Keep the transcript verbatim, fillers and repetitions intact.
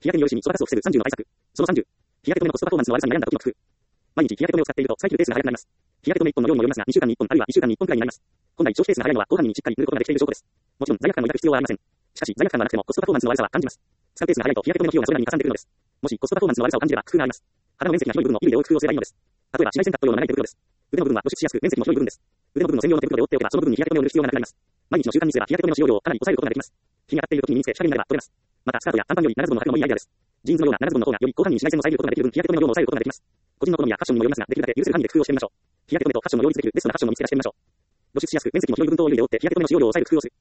日焼けによるシミ、そばかすを防ぐさんじゅうの対策。そのさんじゅう。日焼け止めのコストパフォーマンスの悪さに悩んだ時の工夫。毎日日焼け止めを使っているとサイクルペースが速くなります。日焼け止めいっぽんの量にもよりますが、にしゅうかんにいっぽんあるいはいっしゅうかんにいっぽんくらいになります。本来消費ペースが速いのはご飯にしっかり塗ることができている証拠です。もちろん罪悪感を抱く必要はありません。しかし罪悪感がなくてもコストパフォーマンスの悪さは感じます。使うペースが速いと日焼け止めの費用がそれなりにかさんでくるのです。もしコストパフォーマンスの悪さを感じれば工夫があります。肌の面積が広い部分の衣類で覆う工夫をすればいいのです。例えば紫外線カット用の長い手袋です。腕の部分は露出しやすく面積も広い部分です。腕の部分の専用の手袋で覆っておけばその部分に日焼け止めを塗る必要がなくなります。毎日の習慣にすれば日焼け止めの使用量をかなり抑えることができます。日が当たっている時に身につけ日陰になれば取れます。またスカートや短パンより長ズボンの履くのもいいアイデアです。ジーンズのような長ズボンの方がより広範囲に紫外線を遮ることができる分日焼け止めの量も抑えることができます。個人の好みやファッションにもよりますが、できるだけ許せる範囲で工夫をしてみましょう。日焼け止めとファッションの両立できるベストなファッションの見つけ出してみましょう。露出しやすく面積も広い部分と衣類で覆って日焼け止めの使用量を抑える工夫をする。